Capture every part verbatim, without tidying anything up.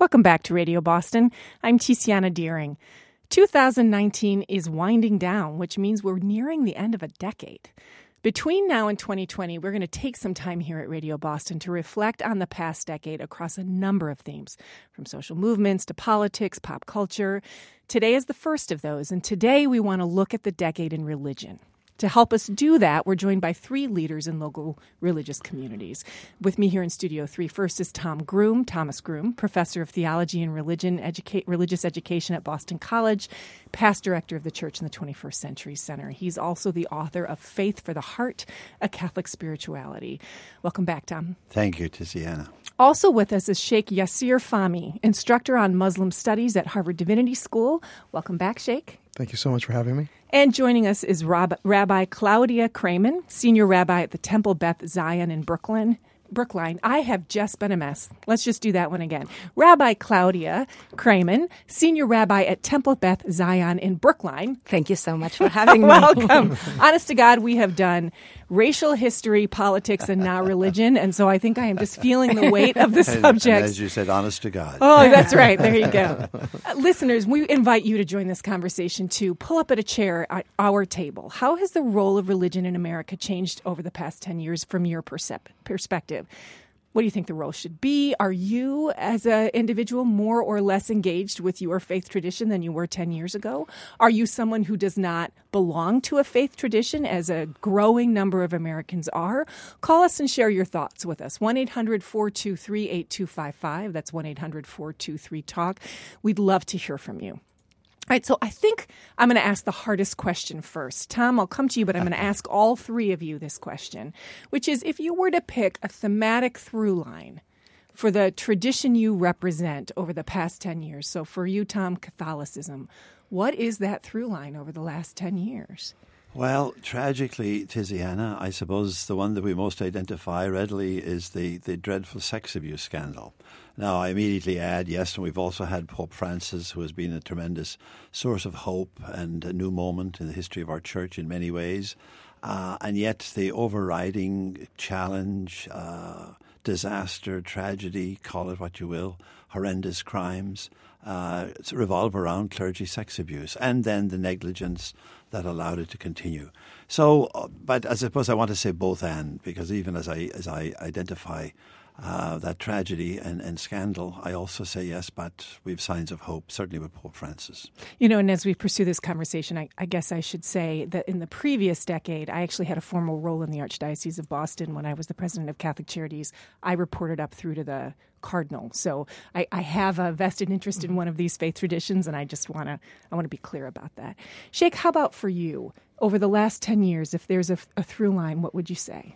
Welcome back to Radio Boston. I'm Tiziana Deering. two thousand nineteen is winding down, which means we're nearing the end of a decade. Between now and twenty twenty, we're going to take some time here at Radio Boston to reflect on the past decade across a number of themes, from social movements to politics, pop culture. Today is the first of those, and today we want to look at the decade in religion. To help us do that, we're joined by three leaders in local religious communities. With me here in Studio three, first is Tom Groom, Thomas Groom, professor of theology and religion, educa- religious education at Boston College, past director of the Church in the twenty-first Century Center. He's also the author of Faith for the Heart, A Catholic Spirituality. Welcome back, Tom. Thank you, Tiziana. Also with us is Sheikh Yassir Fahmy, instructor on Muslim studies at Harvard Divinity School. Welcome back, Sheikh. Thank you so much for having me. And joining us is Rab- Rabbi Claudia Kramen, senior rabbi at the Temple Beth Zion in Brooklyn. Brookline. I have just been a mess. Let's just do that one again. Rabbi Claudia Kramen, senior rabbi at Temple Beth Zion in Brookline. Thank you so much for having me. Welcome. Honest to God, we have done racial history, politics, and now religion, and so I think I am just feeling the weight of the And, subject. and as you said, honest to God. Oh, that's right. There you go. Uh, listeners, we invite you to join this conversation too. Pull up at a chair at our table. How has the role of religion in America changed over the past ten years from your percep- perspective? What do you think the role should be? Are you, as an individual, more or less engaged with your faith tradition than you were ten years ago? Are you someone who does not belong to a faith tradition, as a growing number of Americans are? Call us and share your thoughts with us. one eight hundred four two three eight two five five. That's one eight hundred four two three talk. We'd love to hear from you. All right, so I think I'm going to ask the hardest question first. Tom, I'll come to you, but I'm going to ask all three of you this question, which is, if you were to pick a thematic through line for the tradition you represent over the past ten years, so for you, Tom, Catholicism, what is that through line over the last ten years? Well, tragically, Tiziana, I suppose the one that we most identify readily is the, the dreadful sex abuse scandal. Now, I immediately add, yes, and we've also had Pope Francis, who has been a tremendous source of hope and a new moment in the history of our church in many ways. Uh, and yet the overriding challenge, uh, disaster, tragedy, call it what you will, horrendous crimes, uh, revolve around clergy sex abuse, and then the negligence that allowed it to continue. So, uh, but I suppose I want to say both and, because even as I as I identify uh, that tragedy and, and scandal, I also say yes, but we have signs of hope, certainly with Pope Francis. You know, and as we pursue this conversation, I, I guess I should say that in the previous decade, I actually had a formal role in the Archdiocese of Boston when I was the president of Catholic Charities. I reported up through to the Cardinal. So I, I have a vested interest in one of these faith traditions, and I just want to I want to be clear about that. Sheikh, how about for you? Over the last ten years, if there's a, a through line, what would you say?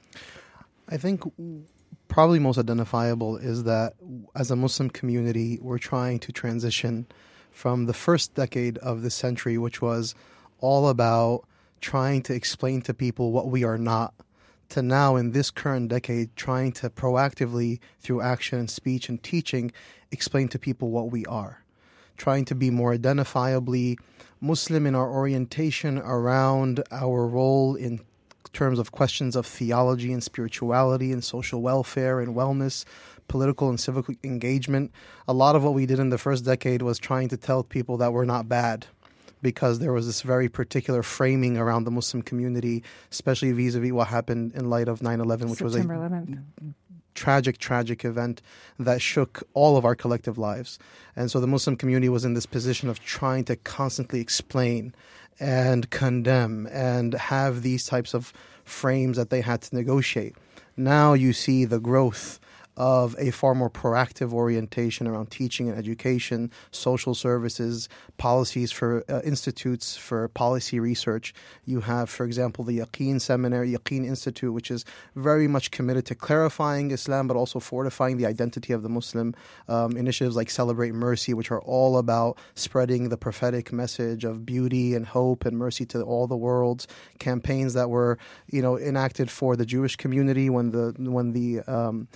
I think probably most identifiable is that as a Muslim community, we're trying to transition from the first decade of the century, which was all about trying to explain to people what we are not, to now in this current decade trying to proactively, through action and speech and teaching, explain to people what we are. Trying to be more identifiably Muslim in our orientation around our role in terms of questions of theology and spirituality and social welfare and wellness, political and civic engagement. A lot of what we did in the first decade was trying to tell people that we're not bad, because there was this very particular framing around the Muslim community, especially vis-a-vis what happened in light of nine eleven, which September was a eleventh. tragic, tragic event that shook all of our collective lives. And so the Muslim community was in this position of trying to constantly explain and condemn and have these types of frames that they had to negotiate. Now you see the growth of a far more proactive orientation around teaching and education, social services, policies for uh, institutes for policy research. You have, for example, the Yaqeen Seminary, Yaqeen Institute, which is very much committed to clarifying Islam, but also fortifying the identity of the Muslim. Um, initiatives like Celebrate Mercy, which are all about spreading the prophetic message of beauty and hope and mercy to all the world. Campaigns that were, you know, enacted for the Jewish community when the when the um,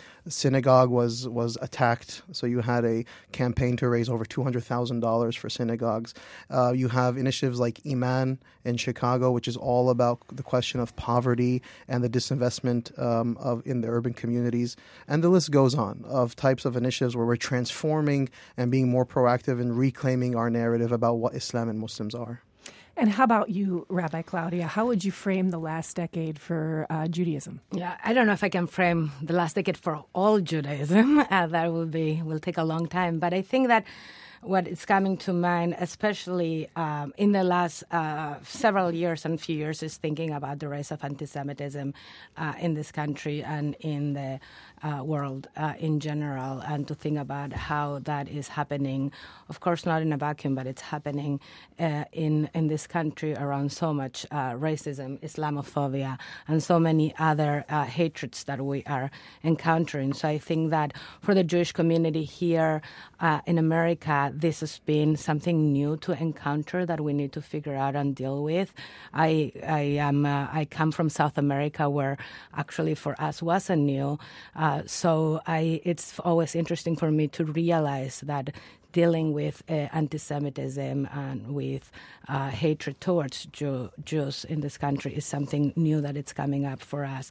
synagogue was was attacked. So you had a campaign to raise over two hundred thousand dollars for synagogues. Uh, you have initiatives like Iman in Chicago, which is all about the question of poverty and the disinvestment um, of in the urban communities. And the list goes on of types of initiatives where we're transforming and being more proactive in reclaiming our narrative about what Islam and Muslims are. And how about you, Rabbi Claudia? How would you frame the last decade for uh, Judaism? Yeah, I don't know if I can frame the last decade for all Judaism. Uh, that will be will take a long time. But I think that what is coming to mind, especially um, in the last uh, several years and few years, is thinking about the rise of anti-Semitism uh, in this country and in the uh, world uh, in general, and to think about how that is happening, of course, not in a vacuum, but it's happening uh, in, in this country around so much uh, racism, Islamophobia, and so many other uh, hatreds that we are encountering. So I think that for the Jewish community here uh, in America, this has been something new to encounter that we need to figure out and deal with. I I am uh, I come from South America, where actually for us wasn't new. Uh, so I it's always interesting for me to realize that dealing with uh, anti-Semitism and with uh, hatred towards Jew, Jews in this country is something new that it's coming up for us.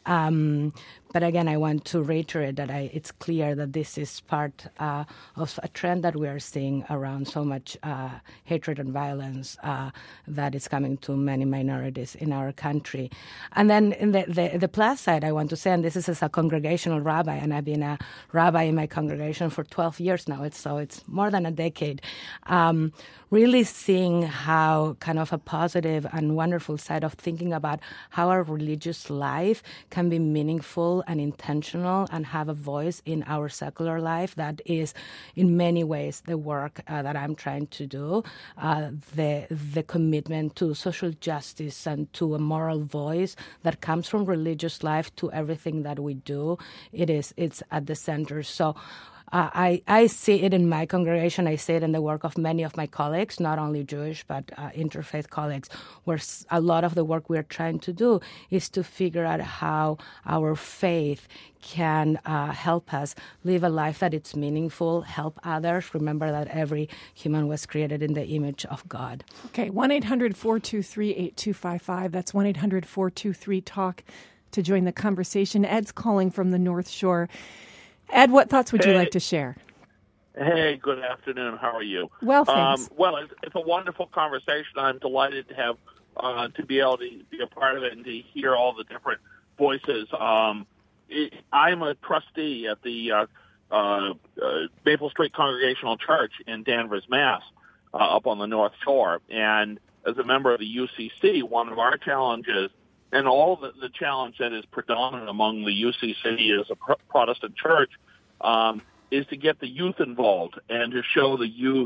Um, but again, I want to reiterate that I, it's clear that this is part uh, of a trend that we are seeing around so much uh, hatred and violence uh, that is coming to many minorities in our country. And then in the, the, the plus side, I want to say, and this is as a congregational rabbi, and I've been a rabbi in my congregation for twelve years now, it's, so it's more than a decade, um, really seeing how kind of a positive and wonderful side of thinking about how our religious life can be meaningful and intentional and have a voice in our secular life. That is, in many ways, the work uh, that I'm trying to do, uh, the the commitment to social justice and to a moral voice that comes from religious life to everything that we do. It is, it's at the center. So Uh, I, I see it in my congregation. I see it in the work of many of my colleagues, not only Jewish, but uh, interfaith colleagues, where a lot of the work we're trying to do is to figure out how our faith can uh, help us live a life that it's meaningful, help others. Remember that every human was created in the image of God. Okay, one eight hundred four two three eight two five five. That's one eight hundred four two three talk to join the conversation. Ed's calling from the North Shore. Ed, what thoughts would you hey. like to share? Hey, good afternoon. How are you? Well, thanks. Um, well, it's, it's a wonderful conversation. I'm delighted to have uh, to be able to be a part of it and to hear all the different voices. Um, it, I'm a trustee at the uh, uh, uh, Maple Street Congregational Church in Danvers, Mass, uh, up on the North Shore. And as a member of the U C C, one of our challenges, and all the, the challenge that is predominant among the U C C as a pro- Protestant church, um, is to get the youth involved and to show the youth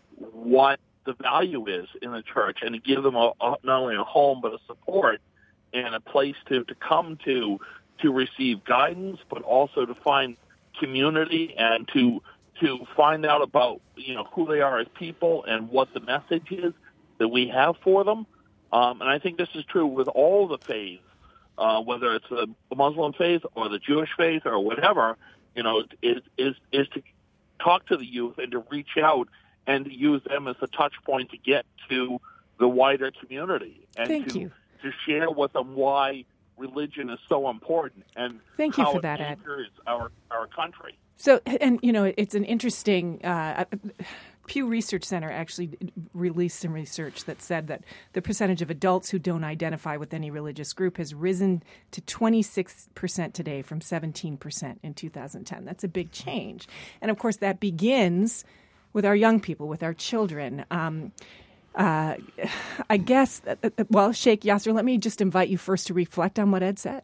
what the value is in the church and to give them a, a, not only a home but a support and a place to, to come to to receive guidance, but also to find community and to to find out about, you know, who they are as people and what the message is that we have for them. Um, and I think this is true with all the faiths, uh, whether it's the Muslim faith or the Jewish faith or whatever, you know, is, is, is to talk to the youth and to reach out and to use them as a touch point to get to the wider community and Thank to, you. to share with them why religion is so important and Thank you how for it that, Ed. anchors our, our country. So, and, you know, it's an interesting, uh, Pew Research Center actually released some research that said that the percentage of adults who don't identify with any religious group has risen to twenty-six percent today from seventeen percent in two thousand ten. That's a big change. And, of course, that begins with our young people, with our children. Um, uh, I guess, uh, well, Sheikh Yasser, let me just invite you first to reflect on what Ed said.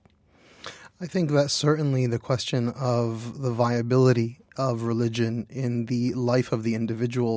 I think that certainly the question of the viability of religion in the life of the individual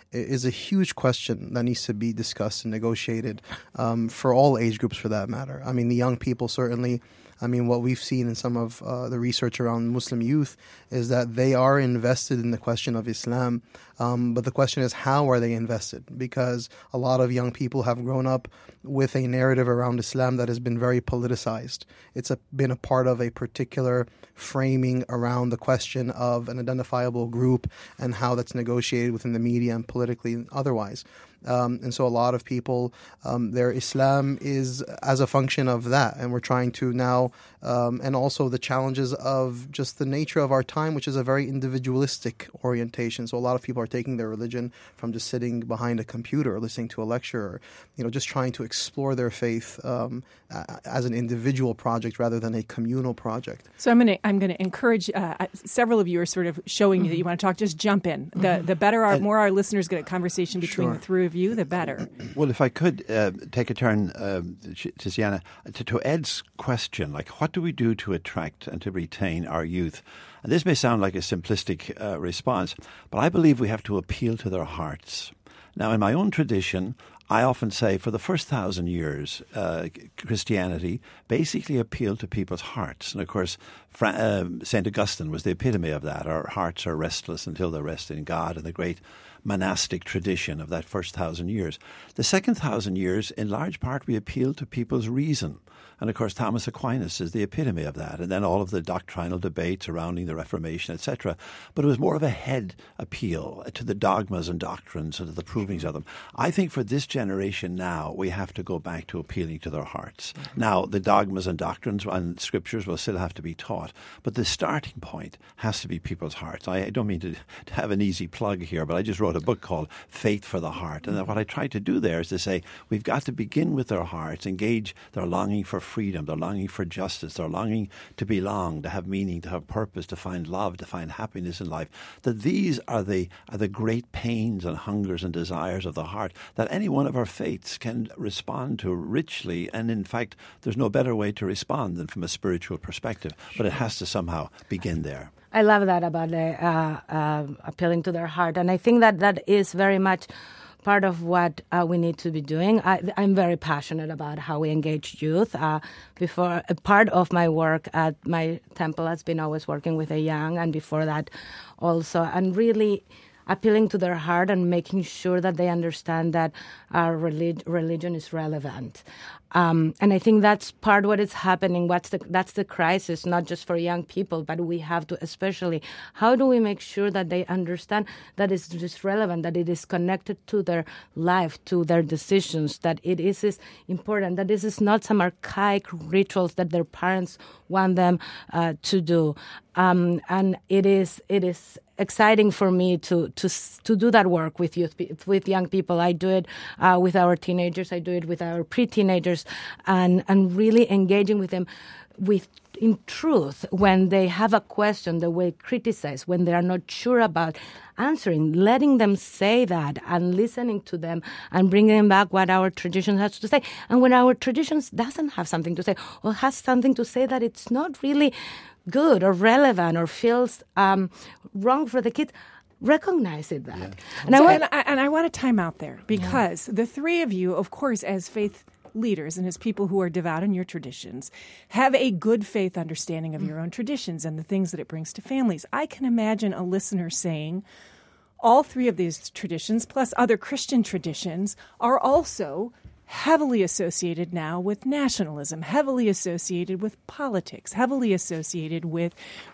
is a huge question that needs to be discussed and negotiated um, for all age groups, for that matter. I mean, the young people certainly. I mean, what we've seen in some of uh, the research around Muslim youth is that they are invested in the question of Islam. Um, but the question is, how are they invested? Because a lot of young people have grown up with a narrative around Islam that has been very politicized. It's a, been a part of a particular framing around the question of an identifiable group and how that's negotiated within the media and politically and otherwise. Um, and so a lot of people, um, their Islam is as a function of that. And we're trying to now, um, and also the challenges of just the nature of our time, which is a very individualistic orientation. So a lot of people are taking their religion from just sitting behind a computer or listening to a lecture or, you know, just trying to explore their faith um, as an individual project rather than a communal project. So I'm going to I'm going to encourage, uh, several of you are sort of showing you that you want to talk. Just jump in. The the better our, more our listeners get a conversation between Sure. the three of you, the better. Well, if I could uh, take a turn, uh, Tiziana, to, to Ed's question, like what do we do to attract and to retain our youth? And this may sound like a simplistic uh, response, but I believe we have to appeal to their hearts. Now, in my own tradition, I often say for the first thousand years, uh, Christianity basically appealed to people's hearts. And of course, Fra- uh, Saint Augustine was the epitome of that. Our hearts are restless until they rest in God, and the great monastic tradition of that first thousand years. The second thousand years, in large part, we appealed to people's reason. And of course, Thomas Aquinas is the epitome of that. And then all of the doctrinal debates surrounding the Reformation, et cetera. But it was more of a head appeal to the dogmas and doctrines and to the provings of them. I think for this generation now, we have to go back to appealing to their hearts. Mm-hmm. Now, the dogmas and doctrines and scriptures will still have to be taught. But the starting point has to be people's hearts. I, I don't mean to, to have an easy plug here, but I just wrote a book called Faith for the Heart. And what I try to do there is to say we've got to begin with their hearts, engage their longing for freedom, their longing for justice, their longing to belong, to have meaning, to have purpose, to find love, to find happiness in life. That these are the are the great pains and hungers and desires of the heart that any one of our faiths can respond to richly. And in fact, there's no better way to respond than from a spiritual perspective. But it has to somehow begin there. I love that about uh, uh, appealing to their heart. And I think that that is very much part of what uh, we need to be doing. I, I'm very passionate about how we engage youth. Uh, before, a part of my work at my temple has been always working with the young, and before that also, and really appealing to their heart and making sure that they understand that our relig- religion is relevant. Um, and I think that's part of what is happening. What's the, that's the crisis, not just for young people, but we have to especially, how do we make sure that they understand that it's just relevant, that it is connected to their life, to their decisions, that it is, is important, that this is not some archaic rituals that their parents want them uh, to do. Um, and it is it is exciting for me to to to do that work with youth, with young people. I do it uh, with our teenagers. I do it with our pre-teenagers, and and really engaging with them with in truth when they have a question, the way criticize, when they are not sure about answering, letting them say that and listening to them and bringing back what our tradition has to say. And when our traditions doesn't have something to say or has something to say that it's not really good or relevant or feels um, wrong for the kids, recognize it that. Yeah. And, so, I want, and, I, and I want to time out there because yeah. the three of you, of course, as faith leaders and as people who are devout in your traditions, have a good faith understanding of mm. your own traditions and the things that it brings to families. I can imagine a listener saying, all three of these traditions, plus other Christian traditions, are also heavily associated now with nationalism, heavily associated with politics, heavily associated with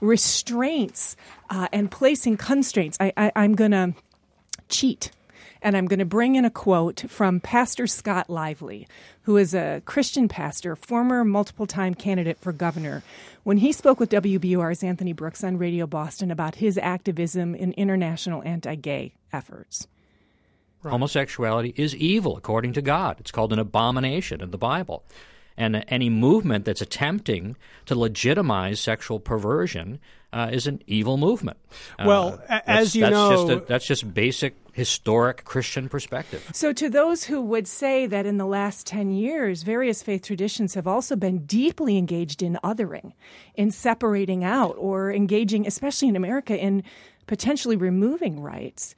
restraints uh, and placing constraints. I, I, I'm going to cheat, and I'm going to bring in a quote from Pastor Scott Lively, who is a Christian pastor, former multiple-time candidate for governor. When he spoke with W B U R's Anthony Brooks on Radio Boston about his activism in international anti-gay efforts. Right. Homosexuality is evil, according to God. It's called an abomination in the Bible. And any movement that's attempting to legitimize sexual perversion uh, is an evil movement. Well, uh, as you that's know... Just a, that's just basic historic Christian perspective. So to those who would say that in the last ten years, various faith traditions have also been deeply engaged in othering, in separating out, or engaging, especially in America, in potentially removing rights,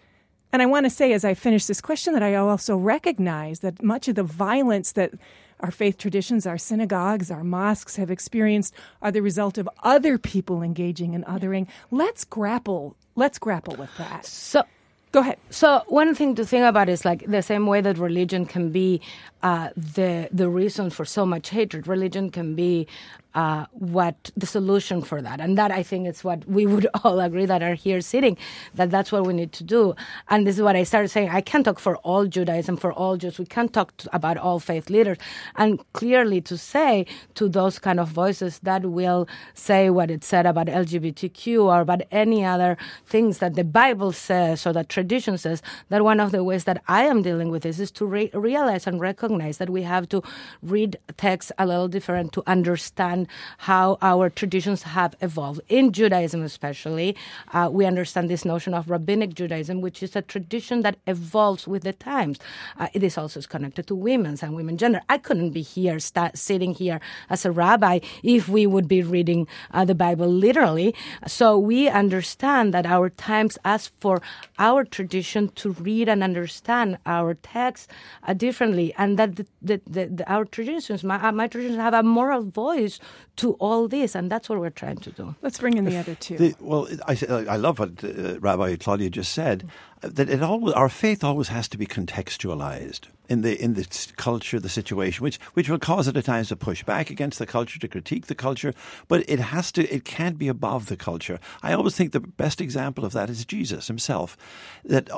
And I want to say, as I finish this question, that I also recognize that much of the violence that our faith traditions, our synagogues, our mosques have experienced are the result of other people engaging in othering. Let's grapple. Let's grapple with that. So, go ahead. So one thing to think about is like the same way that religion can be uh, the the reason for so much hatred. Religion can be uh, what the solution for that, and that I think is what we would all agree that are here sitting, that that's what we need to do. And this is what I started saying. I can't talk for all Judaism, for all Jews. We can't talk to, about all faith leaders, and clearly to say to those kind of voices that will say what it said about L G B T Q or about any other things that the Bible says or that tradition says, that one of the ways that I am dealing with this is to re- realize and recognize that we have to read texts a little different to understand how our traditions have evolved. In Judaism especially, uh, we understand this notion of rabbinic Judaism, which is a tradition that evolves with the times. Uh, it is also connected to women's and women's gender. I couldn't be here, sta- sitting here as a rabbi if we would be reading uh, the Bible literally. So we understand that our times ask for our tradition to read and understand our texts uh, differently, and that the, the, the, the, our traditions, my, my traditions, have a moral voice to all this, and that's what we're trying to do. Let's bring in the other two. The, well, I, I love what uh, Rabbi Claudia just said, that it always, our faith always has to be contextualized in the in the culture, the situation, which which will cause it at times to push back against the culture, to critique the culture, but it has to, it can't be above the culture. I always think the best example of that is Jesus himself, that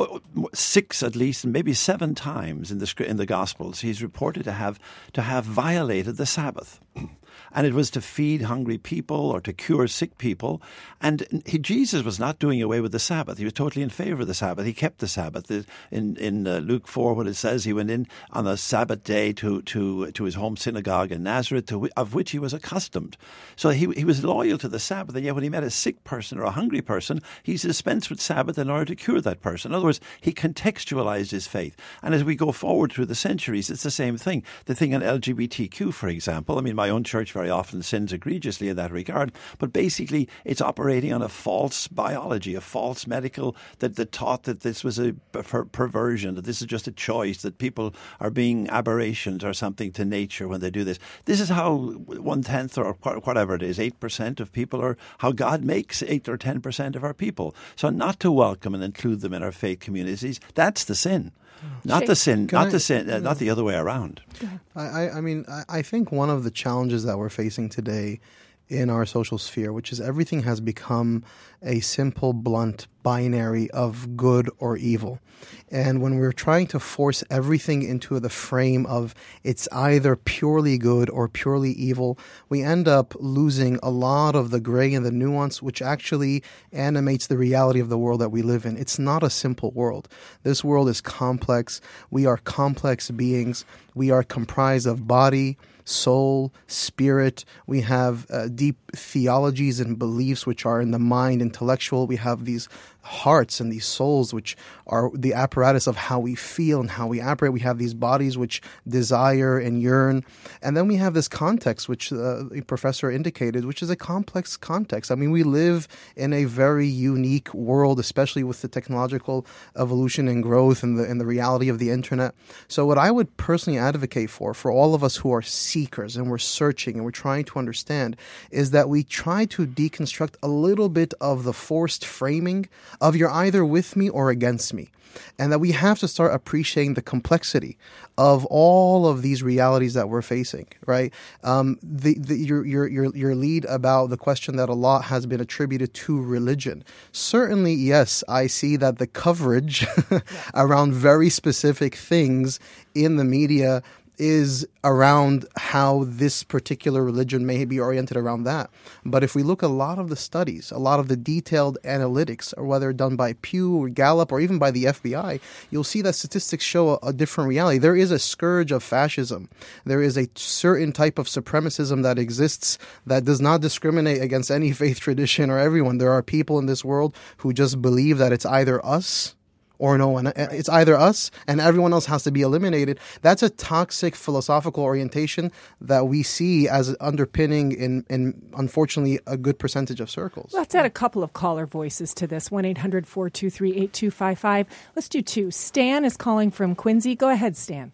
six at least, maybe seven times in the in the Gospels, he's reported to have to have violated the Sabbath. And it was to feed hungry people or to cure sick people. And he, Jesus was not doing away with the Sabbath. He was totally in favor of the Sabbath. He kept the Sabbath. In in uh, Luke four, what it says, he went in on the Sabbath day to to to his home synagogue in Nazareth, to, of which he was accustomed. So he he was loyal to the Sabbath. And yet when he met a sick person or a hungry person, he dispensed with Sabbath in order to cure that person. In other words, he contextualized his faith. And as we go forward through the centuries, it's the same thing. The thing on L G B T Q, for example, I mean, my own church very often sins egregiously in that regard, but basically it's operating on a false biology, a false medical that, that taught that this was a per- perversion, that this is just a choice, that people are being aberrations or something to nature when they do this. This is how one-tenth or whatever it is, eight percent of people are, how God makes eight or ten percent of our people. So not to welcome and include them in our faith communities, that's the sin. Not the sin, Can not I, the sin, uh, not the other way around. I, I mean, I, I think one of the challenges that we're facing today in our social sphere, which is everything has become a simple, blunt binary of good or evil. And when we're trying to force everything into the frame of it's either purely good or purely evil, we end up losing a lot of the gray and the nuance, which actually animates the reality of the world that we live in. It's not a simple world. This world is complex. We are complex beings. We are comprised of body, soul, spirit. We have uh, deep theologies and beliefs which are in the mind, intellectual. We have these hearts and these souls which are the apparatus of how we feel and how we operate. We have these bodies which desire and yearn. And then we have this context which uh, the professor indicated, which is a complex context. I mean, we live in a very unique world, especially with the technological evolution and growth and the, and the reality of the internet. So what I would personally advocate for, for all of us who are seekers and we're searching and we're trying to understand, is that we try to deconstruct a little bit of the forced framing of you're either with me or against me. And that we have to start appreciating the complexity of all of these realities that we're facing, right? Um, the, the, your, your, your, your lead about the question that a lot has been attributed to religion. Certainly, yes, I see that the coverage around very specific things in the media is around how this particular religion may be oriented around that. But if we look at a lot of the studies, a lot of the detailed analytics, or whether done by Pew or Gallup or even by the F B I, you'll see that statistics show a, a different reality. There is a scourge of fascism. There is a certain type of supremacism that exists that does not discriminate against any faith tradition or everyone. There are people in this world who just believe that it's either us or no one. It's either us and everyone else has to be eliminated. That's a toxic philosophical orientation that we see as underpinning in, in unfortunately, a good percentage of circles. Let's add a couple of caller voices to this, one eight hundred four two three eight two five five. Let's do two. Stan is calling from Quincy. Go ahead, Stan.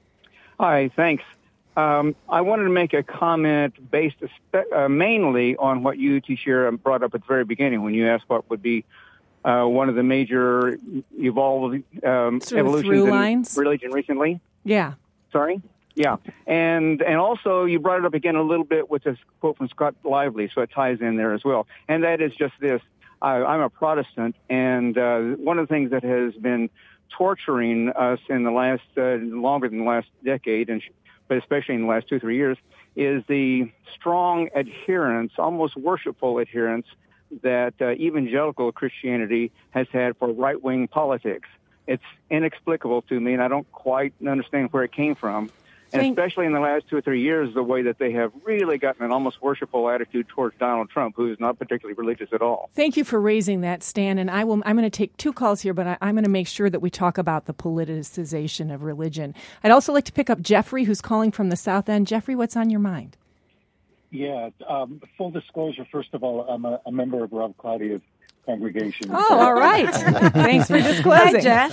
Hi, thanks. Um, I wanted to make a comment based uh, mainly on what you, Tishira, brought up at the very beginning when you asked what would be uh, one of the major evolved um, sort of evolutions through in lines? religion recently. Yeah. Sorry? Yeah. And and also you brought it up again a little bit with this quote from Scott Lively, so it ties in there as well. And that is just this. I, I'm a Protestant, and uh, one of the things that has been torturing us in the last, uh, longer than the last decade, and but especially in the last two, three years, is the strong adherence, almost worshipful adherence, that uh, evangelical Christianity has had for right-wing politics. It's inexplicable to me, and I don't quite understand where it came from. And Thank- especially in the last two or three years, the way that they have really gotten an almost worshipful attitude towards Donald Trump, who is not particularly religious at all. Thank you for raising that, Stan. And I will, I'm going to take two calls here, but I, I'm going to make sure that we talk about the politicization of religion. I'd also like to pick up Jeffrey, who's calling from the South End. Jeffrey, what's on your mind? Yeah, um, full disclosure, first of all, I'm a, a member of Rob Claudia's congregation. Oh, all right. Thanks for disclosing. Hi,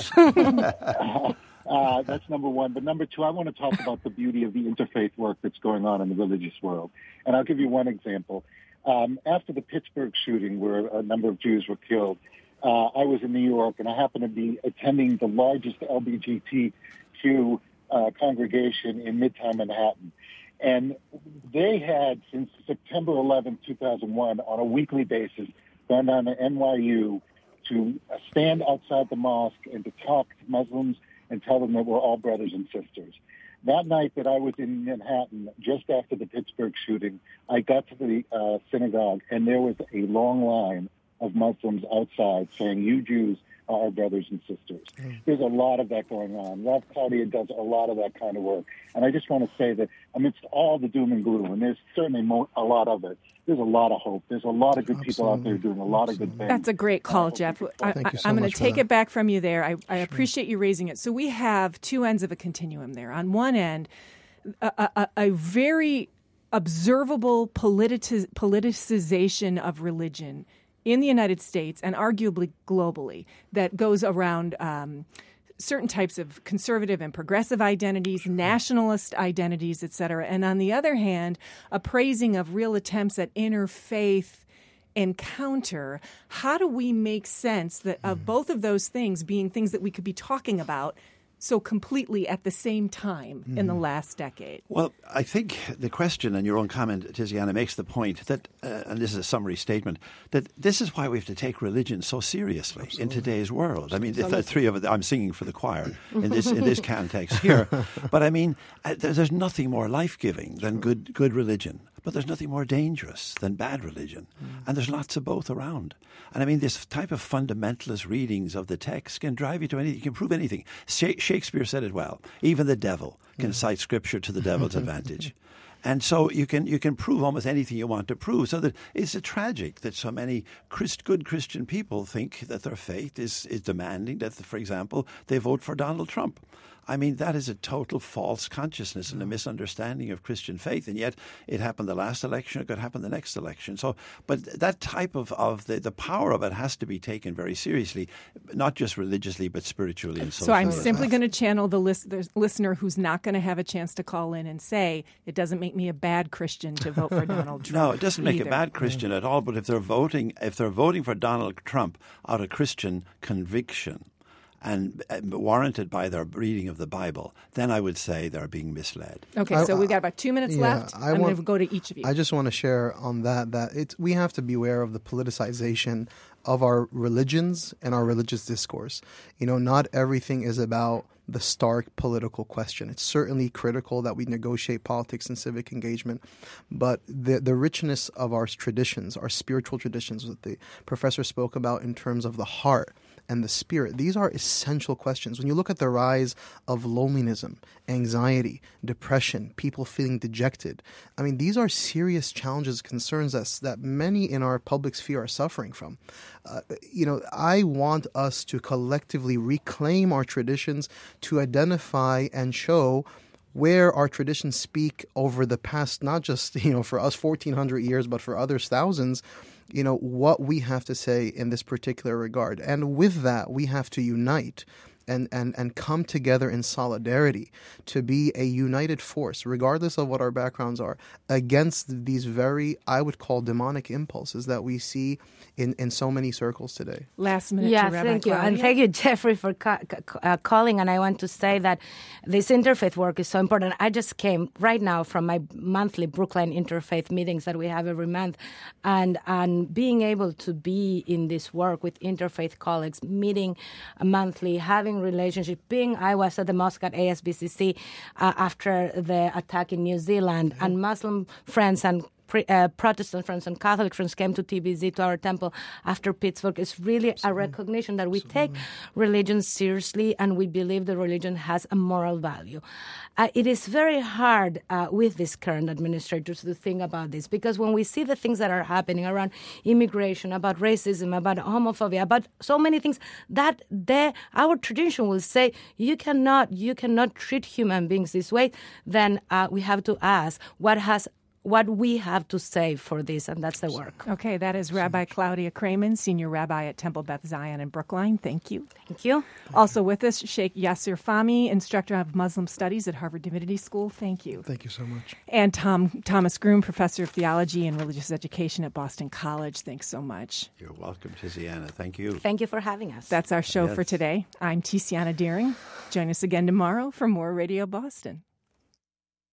Jeff. Uh, that's number one. But number two, I want to talk about the beauty of the interfaith work that's going on in the religious world. And I'll give you one example. Um, after the Pittsburgh shooting, where a number of Jews were killed, uh, I was in New York, and I happened to be attending the largest L G B T Q uh, congregation in Midtown Manhattan. And they had, since September eleventh, two thousand one, on a weekly basis, gone down to N Y U to stand outside the mosque and to talk to Muslims and tell them that we're all brothers and sisters. That night that I was in Manhattan, just after the Pittsburgh shooting, I got to the uh, synagogue, and there was a long line of Muslims outside saying, "You Jews are our brothers and sisters." Mm. There's a lot of that going on. Rob Claudia does a lot of that kind of work. And I just want to say that amidst all the doom and gloom, and there's certainly mo- a lot of it, there's a lot of hope. There's a lot of good Absolutely. people out there doing a lot of good things. That's a great call, Jeff. I, Thank you so I'm going much to for take that. it back from you there. I, I appreciate you raising it. So we have two ends of a continuum there. On one end, a, a, a very observable politici- politicization of religion in the United States and arguably globally that goes around um, certain types of conservative and progressive identities, nationalist identities, et cetera. And on the other hand, a praising of real attempts at interfaith encounter. How do we make sense that of both of those things being things that we could be talking about so completely at the same time mm. in the last decade? Well, I think the question and your own comment, Tiziana, makes the point that, uh, and this is a summary statement, that this is why we have to take religion so seriously Absolutely. in today's world. I mean, the, the three of it, I'm singing for the choir in this in this context here, but I mean, uh, there's nothing more life-giving than good good religion. But there's nothing more dangerous than bad religion. Mm. And there's lots of both around. And I mean, this type of fundamentalist readings of the text can drive you to anything. You can prove anything. Shakespeare said it well. Even the devil can mm. cite Scripture to the devil's advantage. And so you can you can prove almost anything you want to prove. So that it's a tragic that so many Christ, good Christian people think that their faith is, is demanding that, for example, they vote for Donald Trump. I mean, that is a total false consciousness and a misunderstanding of Christian faith. And yet it happened the last election, it could happen the next election. So, but that type of, of the, the power of it has to be taken very seriously, not just religiously, but spiritually and socially. So I'm simply going to channel the, list, the listener who's not going to have a chance to call in and say, it doesn't make me a bad Christian to vote for Donald Trump. No, it doesn't make either. a bad Christian at all. But if they're voting, if they're voting for Donald Trump out of Christian conviction, and warranted by their reading of the Bible, then I would say they're being misled. Okay, I, so we've got about two minutes yeah, left. I I'm want, going to go to each of you. I just want to share on that that it's, we have to beware of the politicization of our religions and our religious discourse. You know, not everything is about the stark political question. It's certainly critical that we negotiate politics and civic engagement, but the the richness of our traditions, our spiritual traditions that the professor spoke about in terms of the heart and the spirit. These are essential questions. When you look at the rise of loneliness, anxiety, depression, people feeling dejected, I mean, these are serious challenges, concerns that, that many in our public sphere are suffering from. Uh, you know, I want us to collectively reclaim our traditions, to identify and show where our traditions speak over the past, not just, you know, for us fourteen hundred years, but for others thousands, you know, what we have to say in this particular regard. And with that, we have to unite and, and, and come together in solidarity to be a united force, regardless of what our backgrounds are, against these very, I would call, demonic impulses that we see in, in so many circles today. Last minute yeah, to Rabbi thank you. Claudia. And thank you, Jeffrey, for ca- ca- uh, calling. And I want to say that this interfaith work is so important. I just came right now from my monthly Brookline interfaith meetings that we have every month. And, and being able to be in this work with interfaith colleagues, meeting monthly, having relationship, being, I was at the mosque at A S B C C uh, after the attack in New Zealand, mm-hmm. and Muslim friends and Pre, uh, Protestant friends and Catholic friends came to T B Z, to our temple after Pittsburgh. It's really Absolutely. a recognition that we Absolutely. take religion seriously, and we believe the religion has a moral value. Uh, it is very hard uh, with these current administrators to think about this, because when we see the things that are happening around immigration, about racism, about homophobia, about so many things, that they, our tradition will say you cannot, you cannot treat human beings this way, then uh, we have to ask what has what we have to say for this, and that's the work. Okay, that is Rabbi Claudia Cramen, Senior Rabbi at Temple Beth Zion in Brookline. Thank you. Thank you. Also with us, Sheikh Yasir Fahmy, Instructor of Muslim Studies at Harvard Divinity School. Thank you. Thank you so much. And Tom Thomas Groom, Professor of Theology and Religious Education at Boston College. Thanks so much. You're welcome, Tiziana. Thank you. Thank you for having us. That's our show Yes. for today. I'm Tiziana Deering. Join us again tomorrow for more Radio Boston.